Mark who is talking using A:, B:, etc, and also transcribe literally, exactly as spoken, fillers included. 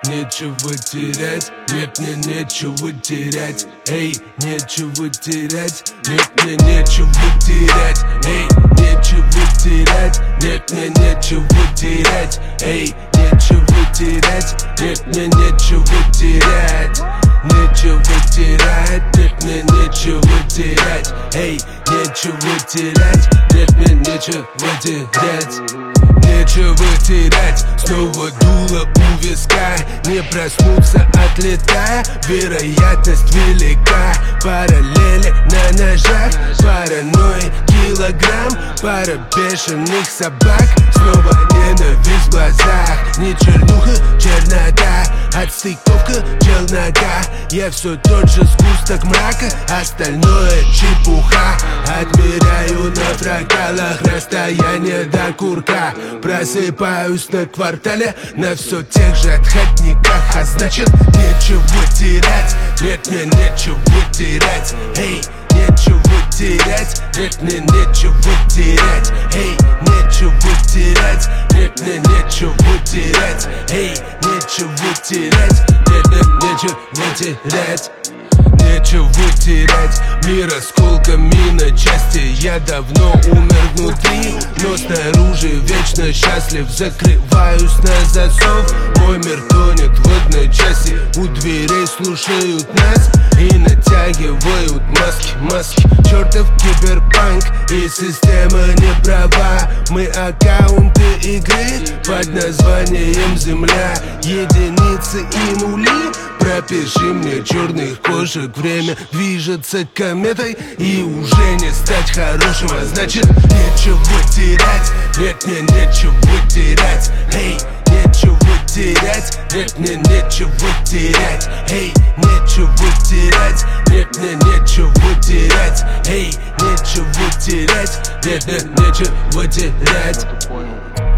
A: нечего терять, нет, мне нечего терять, эй, нечего терять, нет, мне нечего терять, эй, нечего терять, нет, мне нечего терять, эй, нечего терять, нет, мне нечего терять, нечего терять, нет, мне нечего терять, эй, нечего терять, нет, мне нечего терять. Нечего терять, снова дуло у виска. Не проснуться, отлетая, вероятность велика. Параллели на ножах, паранойи килограмм. Пара бешеных собак, снова ненависть в глазах. Не чернуха, чернота, отстыковка, челнока. Я все тот же сгусток мрака, остальное чепуха. Отмеряю на фракталах расстояние до курка. Просыпаюсь на квартале, на все тех же отходниках. А значит, нечего терять, нет, мне нечего терять, эй, нечего терять, нет, мне нечего терять, эй, нечего терять, нет, мне нечего терять, эй, нечего терять, нет, мне нечего терять. Нечего терять, мир осколками на части. Я давно умер внутри, но снаружи вечно счастлив. Закрываюсь на засов, мой мир тонет в одночасье. У дверей слушают нас и натягивают маски, маски. Чертов киберпанк, и система не права. Мы аккаунты игры под названием Земля. Единицы и нули, пропиши мне черных кошек. Время движется кометой, и уже не стать хорошим. А значит, нечего терять, нет, мне нечего терять, эй, нечего терять, нет, мне нечего терять, эй, нечего терять, нет, мне нечего терять, эй, нечего терять, нет, мне нечего терять.